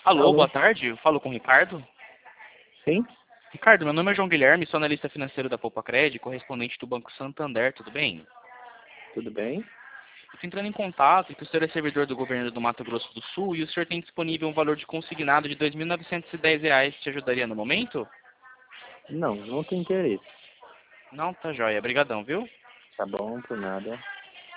Alô, Alô? boa tarde. Eu falo com o Ricardo. Sim? Ricardo, meu nome é João Guilherme, sou analista financeiro da Poupa-Cred, correspondente do Banco Santander, tudo bem? Tudo bem? Estou entrando em contato que o senhor é servidor do governo do Mato Grosso do Sul e o senhor tem disponível um valor de consignado de R$ 2.910. Te ajudaria no momento? Não, não tem interesse. Não, tá joia. Obrigadão, viu? Tá bom, por nada.